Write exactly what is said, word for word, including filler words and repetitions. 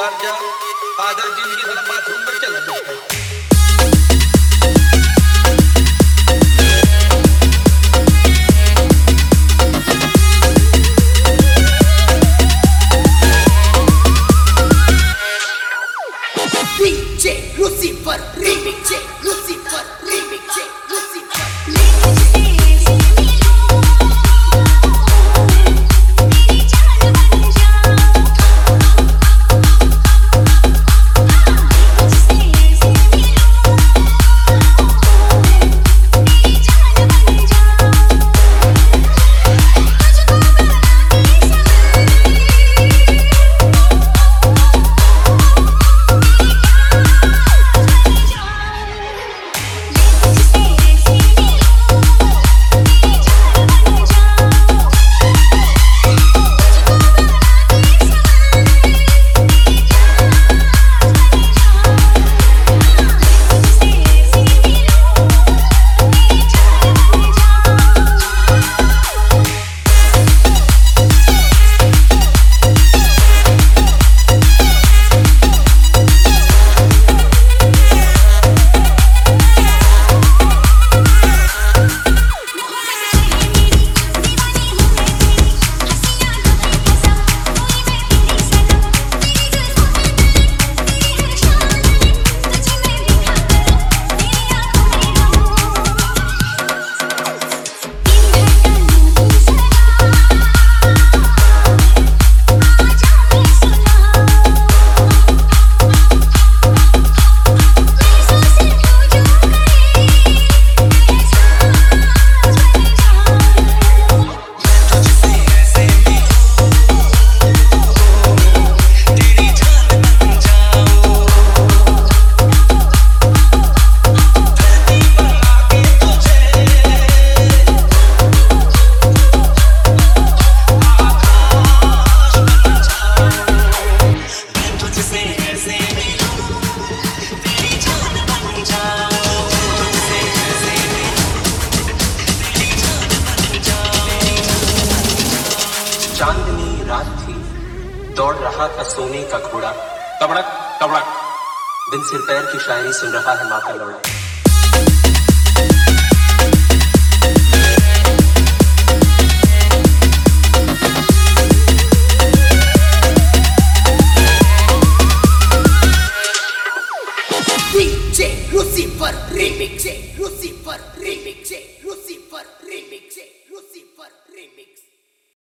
बार जब आधा जिंदगी साला बाथरूम में चला जाता है। DJ Lucifer remix Lucifer remix Lucifer चांदनी रात थी, दौड़ रहा था सोने का घोड़ा, तबड़क तबड़क दिन सिर पैर की शायरी सुन रहा है माँ का लौड़ा। DJ Lucifer remix Lucifer remix Lucifer remix